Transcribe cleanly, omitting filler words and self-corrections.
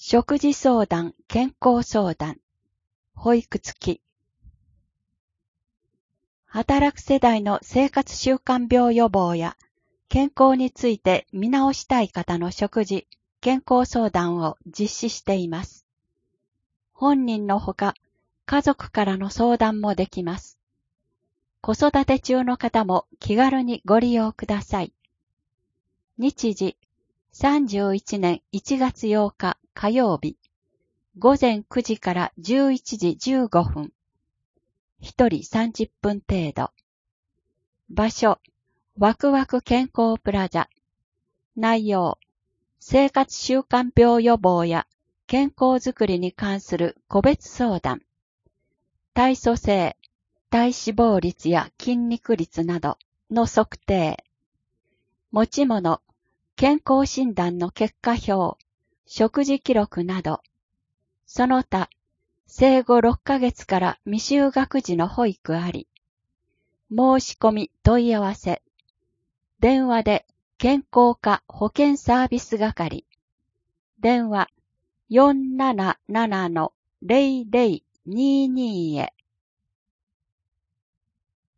食事相談、健康相談、保育付き。働く世代の生活習慣病予防や健康について見直したい方の食事、健康相談を実施しています。本人のほか、家族からの相談もできます。子育て中の方も気軽にご利用ください。日時、31年1月8日火曜日、午前9時から11時15分。1人30分程度。場所、ワクワク健康プラザ。内容、生活習慣病予防や健康づくりに関する個別相談。体組成、体脂肪率や筋肉率などの測定。持ち物、健康診断の結果表、食事記録など。その他、生後6ヶ月から未就学児の保育あり。申し込み問い合わせ。電話で健康課保健サービス係。電話 477-0022 へ。